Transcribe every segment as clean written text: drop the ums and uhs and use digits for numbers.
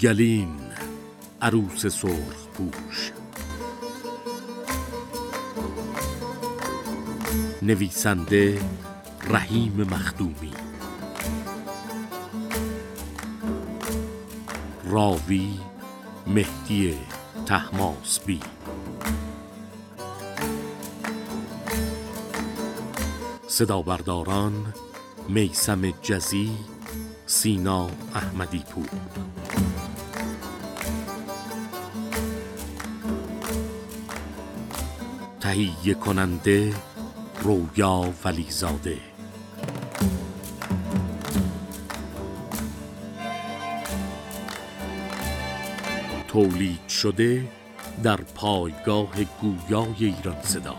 گلین عروس سرخ پوش. نویسنده رحیم مخدومی. راوی مهدی طهماسبی. صدابرداران میثم جزی، سینا احمدی پور. تهیه کننده رویا ولیزاده. تولید شده در پایگاه گویای ایران صدا.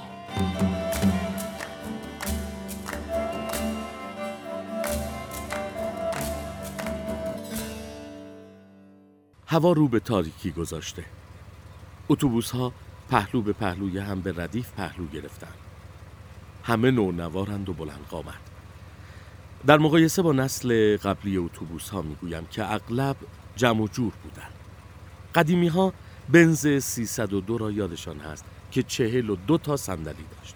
هوا رو به تاریکی گذاشته. اتوبوس‌ها پهلو به پهلوی هم به ردیف پهلو گرفتن. همه نونوارند و بلند قامت. در مقایسه با نسل قبلی اتوبوس‌ها میگویم که اغلب جمع و جور بودن. قدیمی‌ها بنز 302 را یادشان هست که 42 تا صندلی داشت.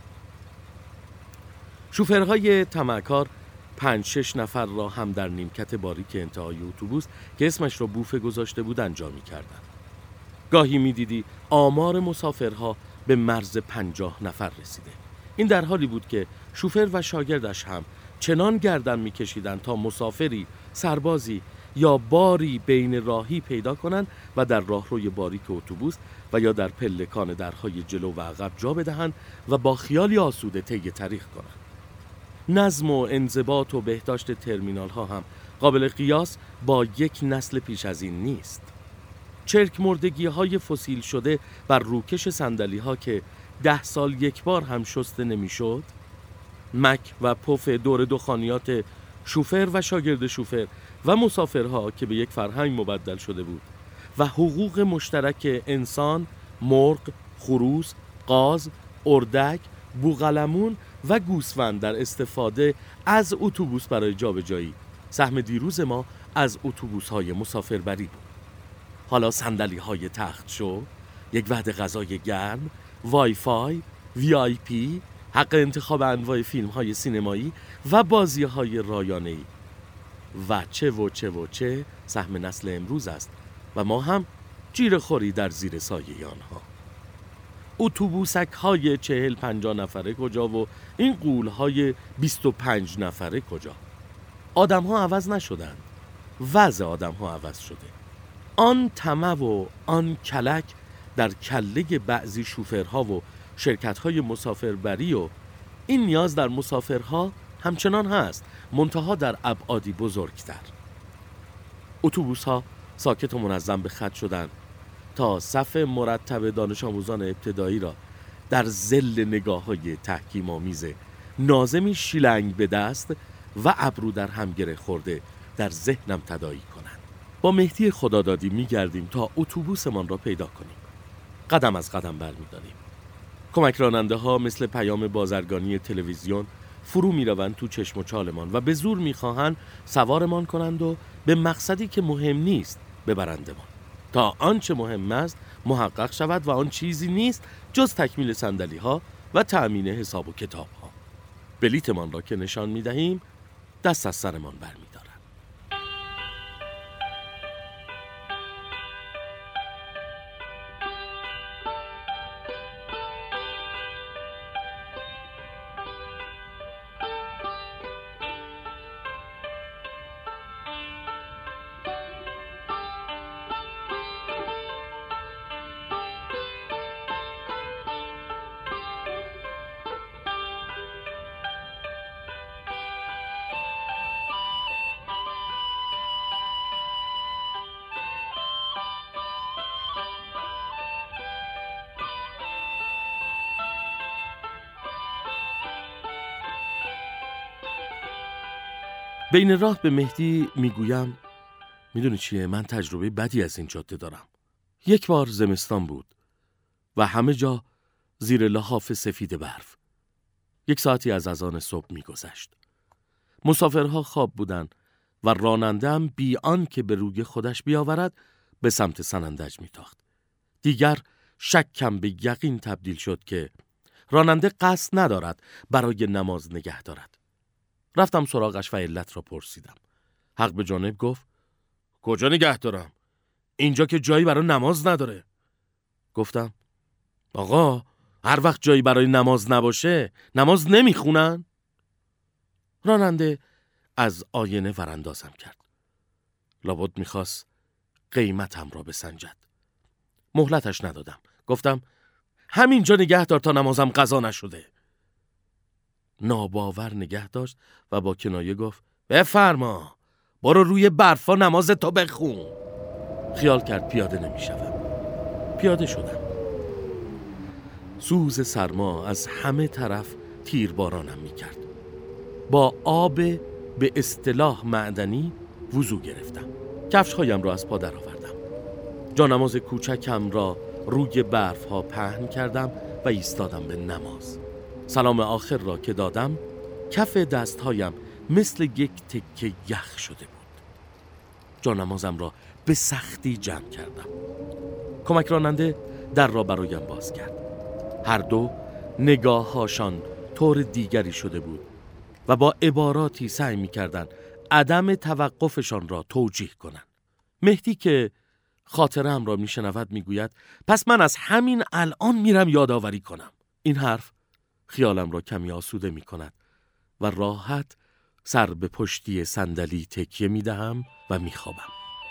شوفرهای طمعکار 5-6 نفر را هم در نیمکت باریک انتهای اتوبوس که اسمش را بوفه گذاشته بودند جا می‌کردند. گاهی می‌دیدی آمار مسافرها به مرز 50 نفر رسیده. این در حالی بود که شوفر و شاگردش هم چنان گردن می‌کشیدند تا مسافری، سربازی یا باری بین راهی پیدا کنند و در راهروی باریک اتوبوس و یا در پلکان درهای جلو و عقب جا بدهند و با خیالی آسوده طی طریق کنند. نظم و انضباط و بهداشت ترمینال ها هم قابل قیاس با یک نسل پیش از این نیست. چرک مردگی های فسیل شده بر روکش صندلی ها که 10 سال یک بار هم شسته نمی شد، مک و پف دور دخانیات شوفر و شاگرد شوفر و مسافرها که به یک فرهنگ مبدل شده بود و حقوق مشترک انسان، مرغ، خروس، قاز، اردک، بوقلمون و گوسفند در استفاده از اتوبوس برای جابجایی سهم دیروز ما از اتوبوس‌های مسافربری بود. حالا صندلی‌های تخت شو، یک وعده غذای گرم، وای فای، وی آی پی، حق انتخاب انواع فیلم‌های سینمایی و بازی‌های رایانه‌ای و چه سهم نسل امروز است و ما هم جیره خوری در زیر سایه آنها. اتوبوسک های 40-50 نفره کجا و این غول های 25 نفره کجا؟ آدم ها عوض نشدند، وضع آدم ها عوض شده. آن طمع و آن کلک در کله بعضی شوفرها و شرکت های مسافربری و این نیاز در مسافرها همچنان هست، منتها در ابعادی بزرگتر. اتوبوس ها ساکت و منظم به خط شدند تا صف مرتب دانش آموزان ابتدایی را در ظل نگاه‌های تحکیم آمیز ناظمی شیلنگ به دست و ابرو در هم گره خورده در ذهنم تداعی کنند. با مهدی خدادادی می‌گردیم تا اتوبوسمان را پیدا کنیم. قدم از قدم برمی‌داریم. کمک راننده‌ها مثل پیام بازرگانی تلویزیون فرو می‌روند تو چشم و چالمان و به زور می‌خواهند سوارمان کنند و به مقصدی که مهم نیست ببرندمان، تا آنچه مهم است محقق شود و آن چیزی نیست جز تکمیل صندلی ها و تأمین حساب و کتاب ها. بلیتمان را که نشان می دهیم دست از سرمان برمی دارند. بین راه به مهدی میگویم میدونی چیه، من تجربه بدی از این جاده دارم. یک بار زمستان بود و همه جا زیر لحاف سفید برف. 1 ساعتی از اذان صبح میگذشت. مسافرها خواب بودن و راننده‌ام بی آن که به روی خودش بیاورد به سمت سنندج میتاخت. دیگر شکم به یقین تبدیل شد که راننده قصد ندارد برای نماز نگه دارد. رفتم سراغش و علت را پرسیدم. حق به جانب گفت: کجا نگه دارم؟ اینجا که جایی برای نماز نداره. گفتم: آقا، هر وقت جایی برای نماز نباشه نماز نمیخونن؟ راننده از آینه وراندازم کرد. لابد میخواست قیمتم را بسنجد. مهلتش ندادم. گفتم: همینجا نگه دار تا نمازم قضا نشده. ناباور نگه داشت و با کنایه گفت: بفرما، برو روی برفا نماز تو بخون. خیال کرد پیاده نمیشوم. پیاده شدم. سوز سرما از همه طرف تیربارانم میکرد. با آب به اصطلاح معدنی وضو گرفتم. کفش‌هایم را از پا درآوردم. جانماز کوچکم را روی برف‌ها پهن کردم و ایستادم به نماز. سلام آخر را که دادم، کف دست‌هایم مثل یک تکه یخ شده بود. جانمازم را به سختی جمع کردم. کمک راننده در را برایم باز کرد. هر دو نگاه‌هاشان طور دیگری شده بود و با عباراتی سعی می‌کردند عدم توقفشان را توجیه کنند. مهدی که خاطره‌ام را میشنود میگوید: پس من از همین الان میرم یادآوری کنم. این حرف خیالم را کمی آسوده میکند و راحت سر به پشتی صندلی تکیه میدهم و میخوابم.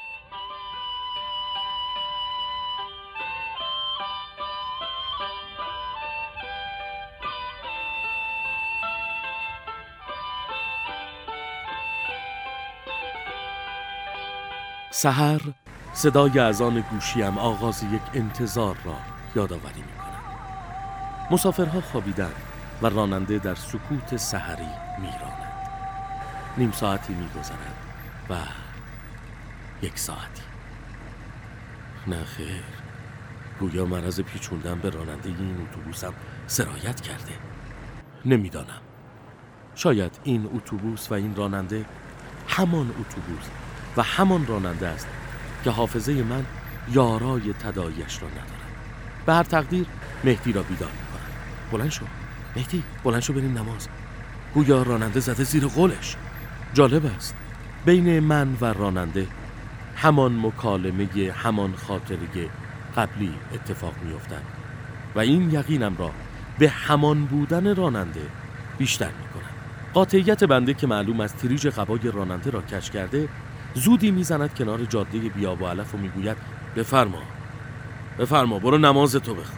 سحر صدای اذان گوشیم آغاز یک انتظار را یادآوری می‌کند. مسافرها خوابیدند و راننده در سکوت سحری می‌راند. نیم ساعتی می‌گذرد و 1 ساعتی. نه خیر، گویا مرض پیچوندن به راننده این اتوبوسم سرایت کرده. نمی‌دانم. شاید این اتوبوس و این راننده همان اتوبوس و همان راننده است که حافظه من یارای تداعیش را ندارد. به هر تقدیر مهدی را بیدار می‌کنم. بلند شو مهدی، بلند شو بریم نماز. گویا راننده زده زیر قولش. جالب است، بین من و راننده همان مکالمه، همان خاطره قبلی اتفاق می‌افتد و این یقینم را به همان بودن راننده بیشتر می‌کند. قاطعیت بنده که معلوم است تریج قبای راننده را کج کرده، زودی میزند کنار جاده بیاب و علف و میگوید: بفرما برو نماز تو بخون.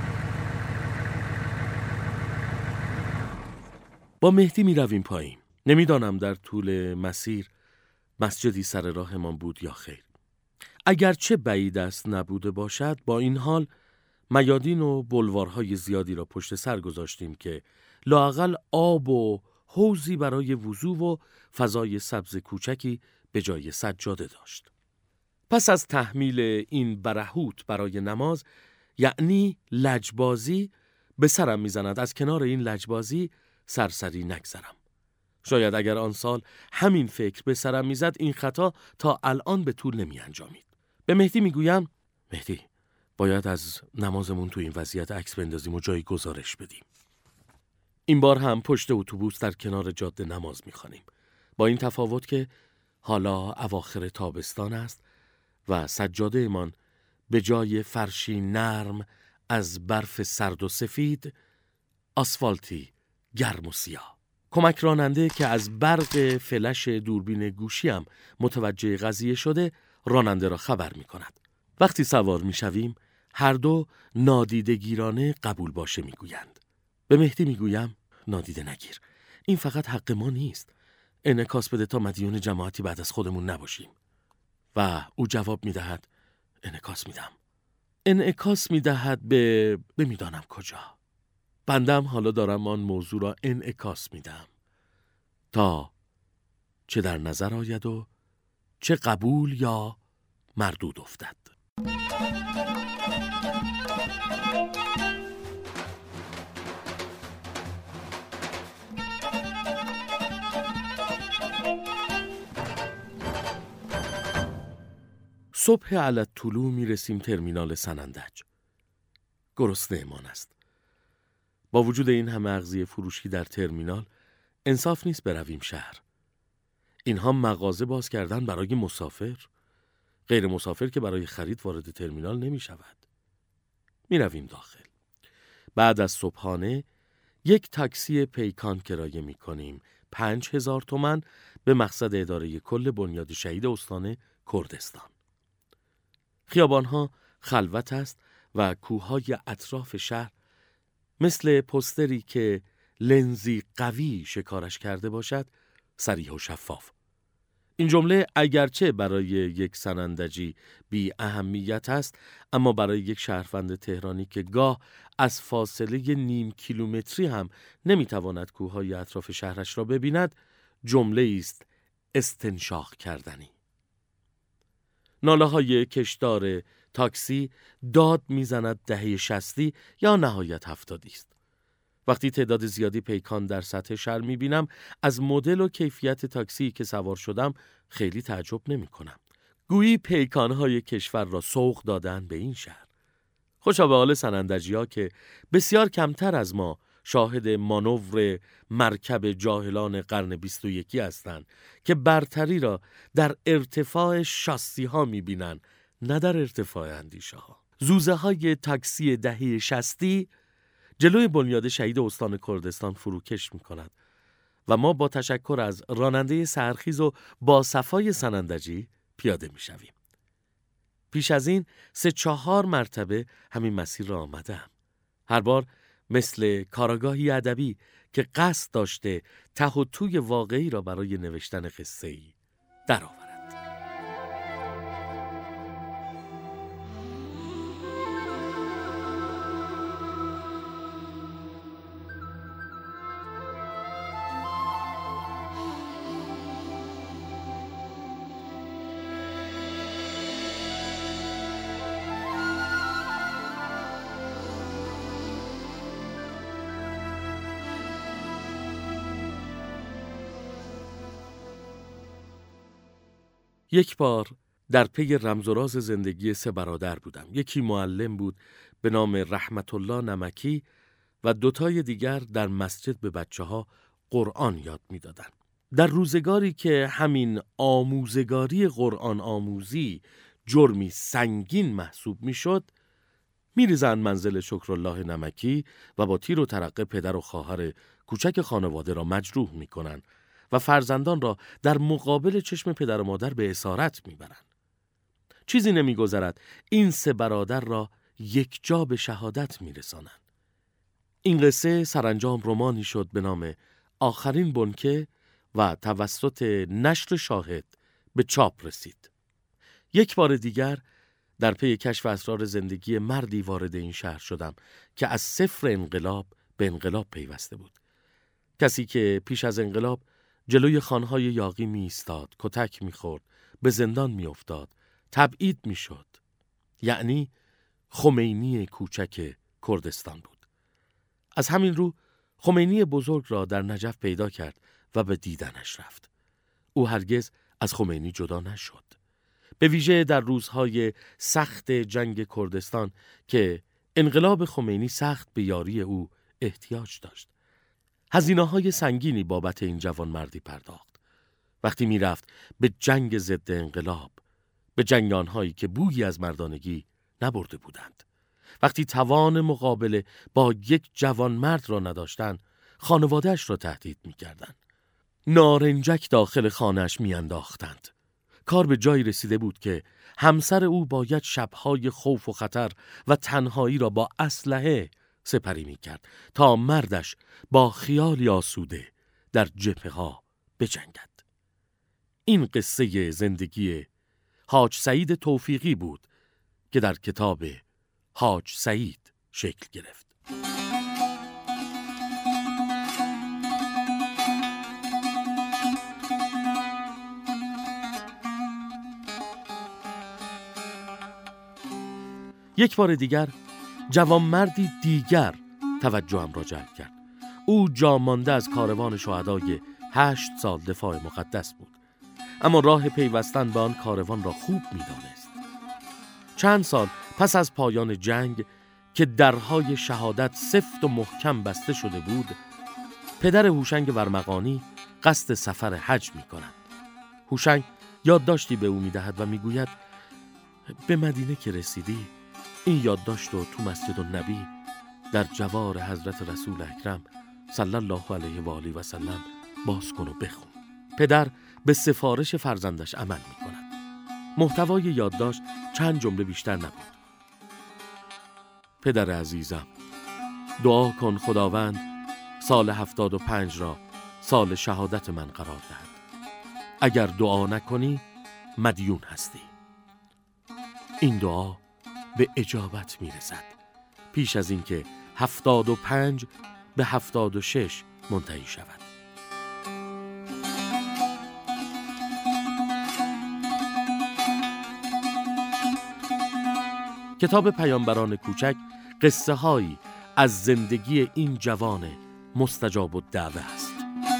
با مهدی میرویم پایین. نمیدانم در طول مسیر مسجدی سر راهمان بود یا خیر. اگرچه بعید است نبوده باشد، با این حال میادین و بلوارهای زیادی را پشت سر گذاشتیم که لااقل آب و حوضی برای وضو و فضای سبز کوچکی به جای سجاده داشت. پس از تحمیل این برهوت برای نماز، یعنی لجبازی، به سرم میزند از کنار این لجبازی سرسری نگذرم. شاید اگر آن سال همین فکر به سرم میزد، این خطا تا الان به طول نمی انجامید. به مهدی میگویم: مهدی، باید از نمازمون تو این وضعیت عکس بندازیم و جایی گزارش بدیم. این بار هم پشت اتوبوس در کنار جاده نماز میخوانیم، با این تفاوت که حالا اواخر تابستان است و سجاده ایمان به جای فرشی نرم از برف سرد و سفید، آسفالتی گرم و سیاه. کمک راننده که از برق فلش دوربین گوشیم متوجه قضیه شده، راننده را خبر می کند. وقتی سوار می شویم، هر دو نادیدگیرانه قبول باشه می گویند. به مهدی می گویم: نادیده نگیر، این فقط حق ما نیست. انعکاس بده تا مدیون جماعتی بعد از خودمون نباشیم. و او جواب می دهد: انعکاس می دم. انعکاس می دهد به نمیدانم کجا. بندم حالا دارم آن موضوع را انعکاس می دم تا چه در نظر آید و چه قبول یا مردود افتد. صبح علی الطلوع میرسیم ترمینال سنندج. گرسنه‌مان است. با وجود این همه اغذیه فروشی در ترمینال، انصاف نیست برویم شهر. اینها مغازه باز کردن برای مسافر. غیر مسافر که برای خرید وارد ترمینال نمی شود. می رویم داخل. بعد از صبحانه یک تاکسی پیکان کرایه می کنیم. 5000 تومان به مقصد اداره کل بنیاد شهید استان کردستان. خیابانها خلوت است و کوههای اطراف شهر مثل پوستری که لنزی قوی شکارش کرده باشد صریح و شفاف. این جمله اگرچه برای یک سنندجی بی اهمیت است، اما برای یک شهروند تهرانی که گاه از فاصله نیم کیلومتری هم نمیتواند کوههای اطراف شهرش را ببیند، جمله است استنشاق کردنی. ناله های کشدار تاکسی داد میزند دهه 60 یا نهایت 70 است. وقتی تعداد زیادی پیکان در سطح شهر میبینم، از مدل و کیفیت تاکسی که سوار شدم خیلی تعجب نمی کنم. گویی پیکانهای کشور را سوق دادن به این شهر. خوشا به حال سنندجی‌ها که بسیار کمتر از ما شاهد مانور مرکب جاهلان قرن 21 هستند که برتری را در ارتفاع شاسی ها میبینن، نه در ارتفاع اندیشه ها. زوزه های تاکسی دهه 60 جلوی بنیاد شهید استان کردستان فروکش می کند و ما با تشکر از راننده سرخیز و با صفای سنندجی پیاده می شویم. پیش از این 3-4 مرتبه همین مسیر را آمدم. هر بار مثل کاراگاهی ادبی که قصد داشته ته و توی واقعی را برای نوشتن قصه‌ای درآورد. یک بار در پی رمز و راز زندگی 3 برادر بودم. یکی معلم بود به نام رحمت الله نمکی و 2 دیگر در مسجد به بچه‌ها قرآن یاد می‌دادند. در روزگاری که همین آموزگاری قرآن آموزی جرمی سنگین محسوب می‌شد، می‌ریزند منزل شکرالله نمکی و با تیر و ترقه پدر و خواهر کوچک خانواده را مجروح می‌کنند و فرزندان را در مقابل چشم پدر و مادر به اسارت میبرند. چیزی نمیگذرد این 3 برادر را یک جا به شهادت میرسانند. این قصه سرانجام رمانی شد به نام آخرین بنکه و توسط نشر شاهد به چاپ رسید. یک بار دیگر در پی کشف اسرار زندگی مردی وارد این شهر شدم که از 0 انقلاب به انقلاب پیوسته بود. کسی که پیش از انقلاب جلوی خانهای یاغی می ایستاد، کتک می خورد، به زندان می افتاد، تبعید می شد. یعنی خمینی کوچک کردستان بود. از همین رو خمینی بزرگ را در نجف پیدا کرد و به دیدنش رفت. او هرگز از خمینی جدا نشد. به ویژه در روزهای سخت جنگ کردستان که انقلاب خمینی سخت به یاری او احتیاج داشت. هزینه‌های سنگینی بابت این جوانمردی پرداخت. وقتی میرفت به جنگ ضد انقلاب، به جنگ آنهایی که بویی از مردانگی نبرده بودند. وقتی توان مقابله با یک جوانمرد را نداشتند، خانواده‌اش را تهدید می‌کردند. نارنجک داخل خانه‌اش می‌انداختند. کار به جایی رسیده بود که همسر او باید شب‌های خوف و خطر و تنهایی را با اسلحه سپری می‌کرد تا مردش با خیالی آسوده در جبهه‌ها بجنگد. این قصه زندگی حاج سعید توفیقی بود که در کتاب حاج سعید شکل گرفت. یک بار دیگر جوانمردی دیگر توجهم را جلب کرد. او جامانده از کاروان شهدای 8 سال دفاع مقدس بود، اما راه پیوستن به آن کاروان را خوب می‌دانست. چند سال پس از پایان جنگ که درهای شهادت سفت و محکم بسته شده بود، پدر هوشنگ ورمغانی قصد سفر حج می کند. هوشنگ یادداشتی به او می دهد و می گوید به مدینه که رسیدی این یادداشت رو تو مسجد النبی در جوار حضرت رسول اکرم صلی الله علیه و آله و سلم باز کن و بخون. پدر به سفارش فرزندش عمل می کند. محتوای یادداشت چند جمله بیشتر نبود. پدر عزیزم، دعا کن خداوند سال 75 را سال شهادت من قرار دهد. اگر دعا نکنی مدیون هستی. این دعا به اجابت میرسد پیش از اینکه 75 به 76 منتهی شود. کتاب پیامبران کوچک قصه هایی از زندگی این جوان مستجاب الدعوه است.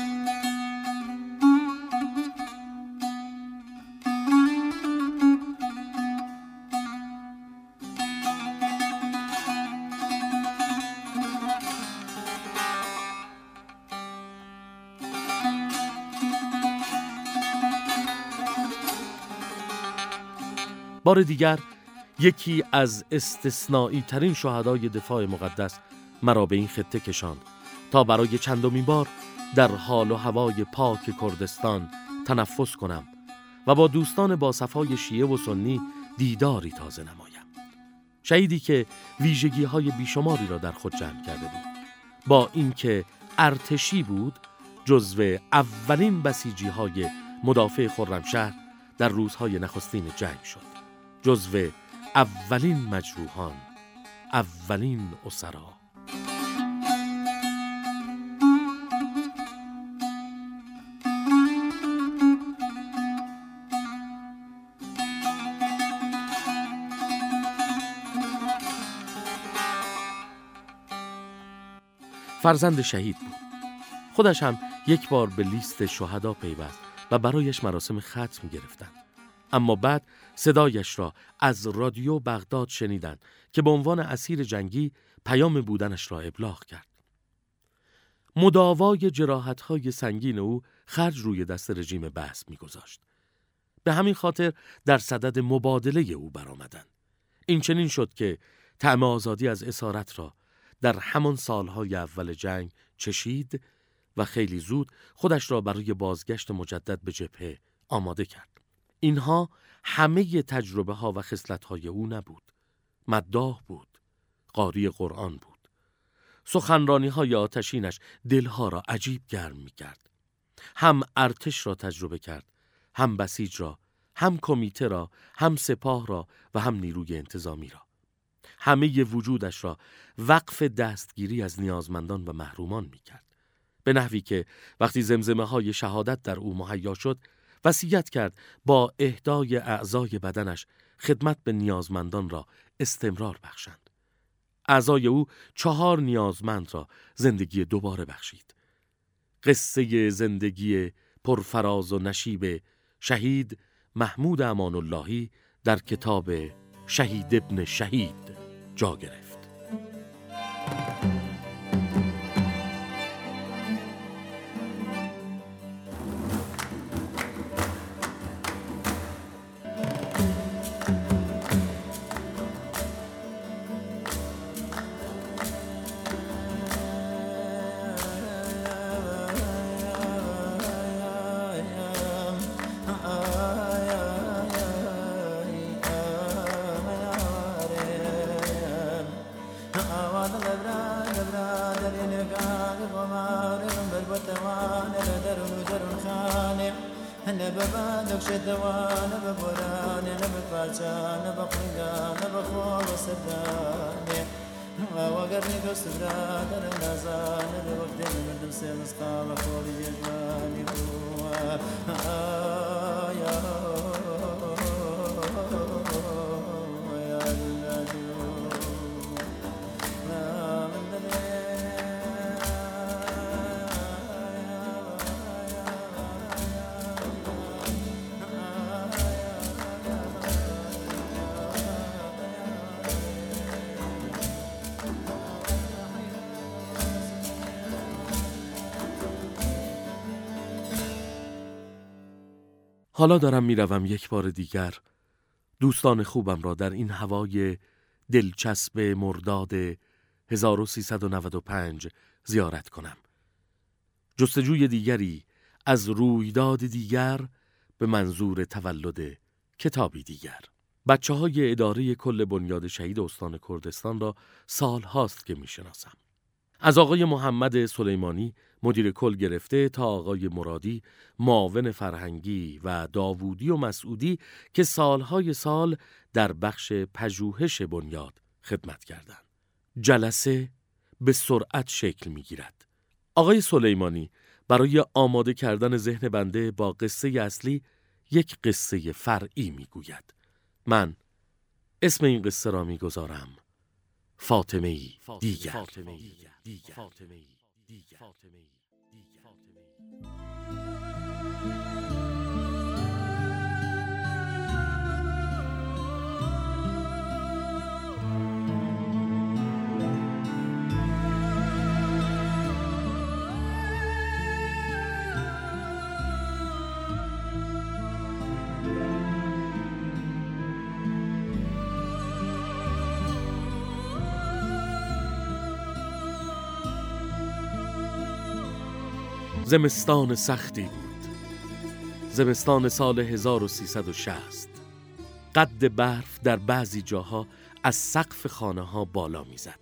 بار دیگر یکی از استثنایی ترین شهدای دفاع مقدس مرا به این خطه کشاند تا برای چندمین بار در حال و هوای پاک کردستان تنفس کنم و با دوستان با صفای شیعه و سنی دیداری تازه نمایم. شهیدی که ویژگی‌های بیشماری را در خود جمع کرده بود. با اینکه ارتشی بود، جزو اولین بسیجی‌های مدافع خرمشهر در روزهای نخستین جنگ شد. جزو اولین مجروحان، اولین اسرا. فرزند شهید بود. خودش هم یک بار به لیست شهدا پیوست و برایش مراسم ختم گرفتند. اما بعد صدایش را از رادیو بغداد شنیدند که به عنوان اسیر جنگی پیام بودنش را ابلاغ کرد. مداوای جراحت‌های سنگین او خرج روی دست رژیم بعث می‌گذاشت. به همین خاطر در صدد مبادله او برآمدند. این چنین شد که طعم آزادی از اسارت را در همان سالهای اول جنگ چشید و خیلی زود خودش را برای بازگشت مجدد به جبهه آماده کرد. اینها همه تجربه ها و خصلت های او نبود. مداح بود، قاری قرآن بود. سخنرانی های آتشینش دلها را عجیب گرم می کرد. هم ارتش را تجربه کرد، هم بسیج را، هم کمیته را، هم سپاه را و هم نیروی انتظامی را. همه وجودش را وقف دستگیری از نیازمندان و محرومان می کرد. به نحوی که وقتی زمزمه های شهادت در او مهیا شد، وصیت کرد با اهدای اعضای بدنش خدمت به نیازمندان را استمرار بخشند. اعضای او 4 نیازمند را زندگی دوباره بخشید. قصه زندگی پرفراز و نشیب شهید محمود امان اللهی در کتاب شهید ابن شهید جا گرفت. حالا دارم میروم یک بار دیگر دوستان خوبم را در این هوای دلچسب مرداد 1395 زیارت کنم. جستجوی دیگری از رویداد دیگر به منظور تولد کتابی دیگر. بچه‌های اداره کل بنیاد شهید استان کردستان را سال هاست که میشناسم. از آقای محمد سلیمانی مدیر کل گرفته تا آقای مرادی معاون فرهنگی و داوودی و مسعودی که سالهای سال در بخش پژوهش بنیاد خدمت کردند. جلسه به سرعت شکل می‌گیرد. آقای سلیمانی برای آماده کردن ذهن بنده با قصه اصلی یک قصه فرعی می‌گوید. من اسم این قصه را می‌گذارم فاطمه‌ای دیگر. زمستان سختی بود. زمستان سال 1360. قد برف در بعضی جاها از سقف خانه ها بالا میزد.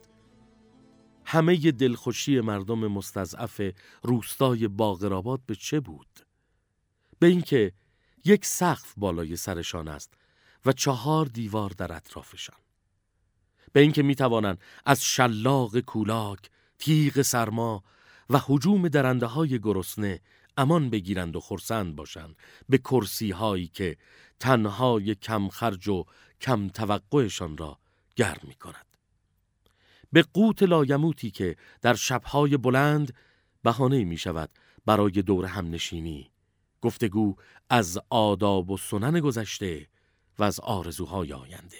همه دلخوشی مردم مستضعف روستای باقرآباد به چه بود؟ به اینکه یک سقف بالای سرشان است و 4 دیوار در اطرافشان. به اینکه میتوانند از شلاق کولاک، تیغ سرما و هجوم درنده‌های گرسنه امان بگیرند و خرسند باشند به کرسی‌هایی که تنهای کم خرج و کم توقعشان را گرم می‌کند. به قوت لایموتی که در شب‌های بلند بهانه می‌شود برای دور همنشینی، گفتگو از آداب و سنن گذشته و از آرزوهای آینده.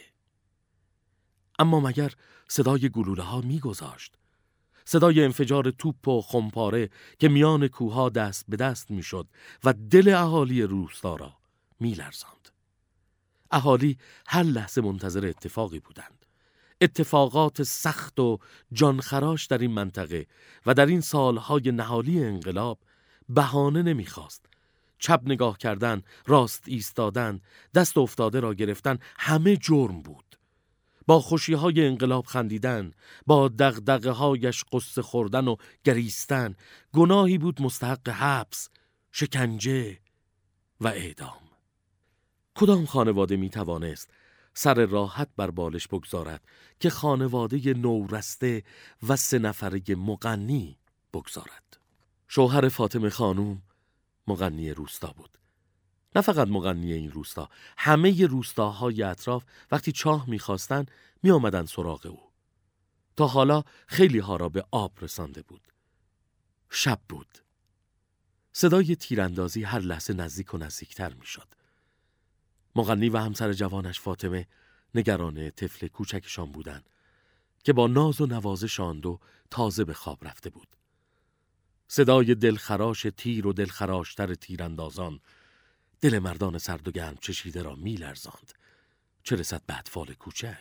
اما مگر صدای گلوله‌ها می‌گذاشت؟ صدای انفجار توپ و خمپاره که میان کوه‌ها دست به دست میشد و دل اهالی روستا را میلرزاند. اهالی هر لحظه منتظر اتفاقی بودند. اتفاقات سخت و جانخراش در این منطقه و در این سالهای نهالی انقلاب بهانه نمیخواست. چپ نگاه کردن، راست ایستادن، دست افتاده را گرفتن همه جرم بود. با خوشی‌های انقلاب خندیدن، با دغدغه‌هایش قصه خوردن و گریستن، گناهی بود مستحق حبس، شکنجه و اعدام. کدام خانواده می‌توانست سر راحت بر بالش بگذارد که خانواده نورسته و 3 نفره مغنی بگذارد؟ شوهر فاطمه خانوم مغنی روستا بود. نه فقط مغنی این روستا، همه روستاهای اطراف وقتی چاه می‌خواستن می‌آمدن سراغ او. تا حالا خیلی ها را به آب رسانده بود. شب بود. صدای تیراندازی هر لحظه نزدیک و نزدیکتر می‌شد. مغنی و همسر جوانش فاطمه نگران طفل کوچکشان بودند که با ناز و نوازش آن دو تازه به خواب رفته بود. صدای دلخراش تیر و دلخراشتر تیراندازان دل مردان سرد و گرم چشیده را می‌لرزاند، چه رسد به اطفال کوچک.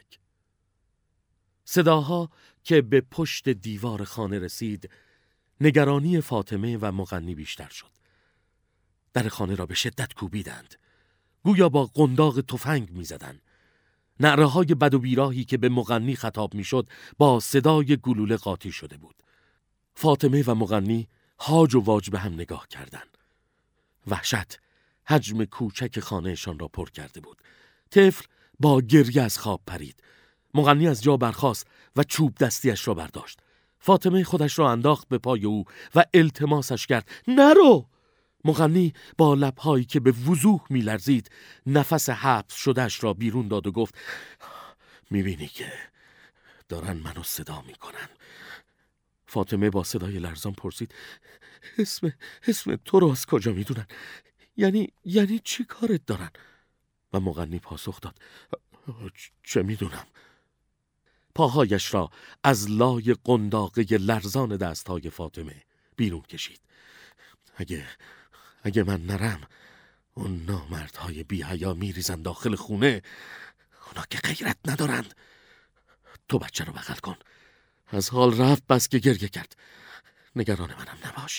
صداها که به پشت دیوار خانه رسید، نگرانی فاطمه و مغنی بیشتر شد. در خانه را به شدت کوبیدند، گویا با قنداق تفنگ می‌زدند. نعره‌های بد و بیراهی که به مغنی خطاب می‌شد با صدای گلوله قاطی شده بود. فاطمه و مغنی هاج و واج به هم نگاه کردند. وحشت حجم کوچک خانهشان را پر کرده بود. طفل با گریه از خواب پرید. مغنی از جا برخاست و چوب دستیش را برداشت. فاطمه خودش را انداخت به پای او و التماسش کرد: نرو! مغنی با لب‌هایی که به وضوح می‌لرزید نفس حبس شدهش را بیرون داد و گفت: می‌بینی که دارن منو صدا می‌کنن. فاطمه با صدای لرزان پرسید: اسم تو رو از کجا می‌دونن؟ یعنی چی کارت دارن؟ و مغنی پاسخ داد: چه می‌دونم. پاهایش را از لای قنداقه لرزان دستهای فاطمه بیرون کشید. اگه من نرم اون نامردهای بی حیا میریزن داخل خونه. اونا که غیرت ندارند. تو بچه رو بغل کن. از حال رفت بس که گریه کرد. نگران منم نباش.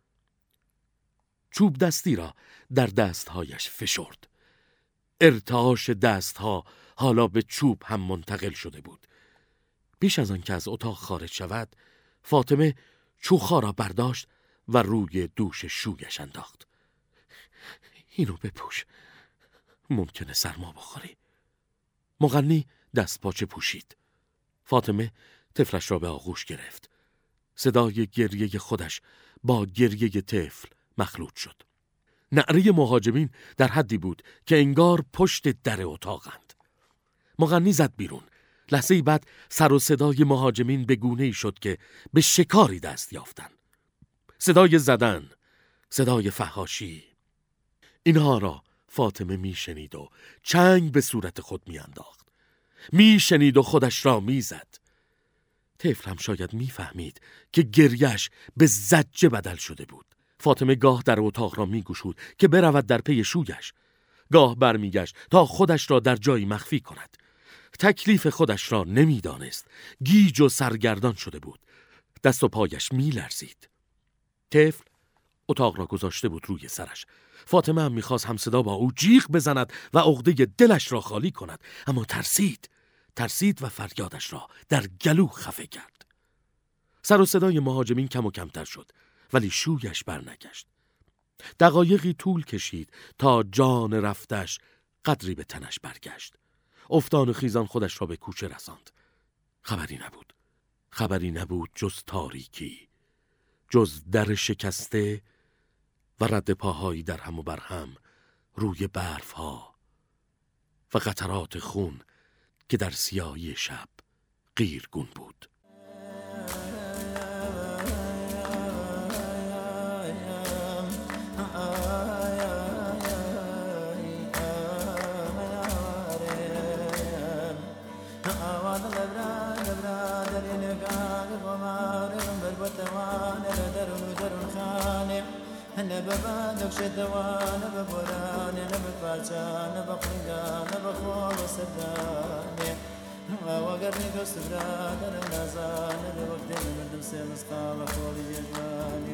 چوب دستی را در دستهایش فشرد. ارتعاش دستها حالا به چوب هم منتقل شده بود. بیش از آن که از اتاق خارج شود، فاطمه چوخا را برداشت و روی دوش شویش انداخت. اینو بپوش، ممکنه سرما بخوری. مغنی دست پاچه پوشید. فاطمه طفلش را به آغوش گرفت. صدای گریه خودش با گریه طفل مخلوط شد. نعره مهاجمین در حدی بود که انگار پشت در اتاقند. مغنی زد بیرون. لحظه‌ای بعد سر و صدای مهاجمین به گونه‌ای شد که به شکاری دست یافتند. صدای زدن، صدای فحاشی. اینها را فاطمه میشنید و چنگ به صورت خود میانداخت. میشنید و خودش را میزد. طفل هم شاید میفهمید که گریه‌اش به زجه بدل شده بود. فاطمه گاه در اتاق را میگشود که برود در پی شویش، گاه برمیگشت تا خودش را در جایی مخفی کند. تکلیف خودش را نمیدانست. گیج و سرگردان شده بود. دست و پایش میلرزید. طفل اتاق را گذاشته بود روی سرش. فاطمه هم میخواست همصدا با او جیغ بزند و عقده دلش را خالی کند، اما ترسید و فریادش را در گلو خفه کرد. سر و صدای مهاجمین کم و کمتر شد، ولی شویش برنگشت. دقایقی طول کشید تا جان رفتش قدری به تنش برگشت. افتان و خیزان خودش را به کوچه رساند. خبری نبود جز تاریکی، جز در شکسته و رد پاهایی در هم و بر هم روی برفها و قطرات خون که در سیاهی شب قیرگون بود. نبا دکش دوان نبا بران نبا پارچه نبا خونگان نبا خواب سردانه وقرنی دوست برادر نزان نبا وقتی مردم سه مسقام خوابی جوانی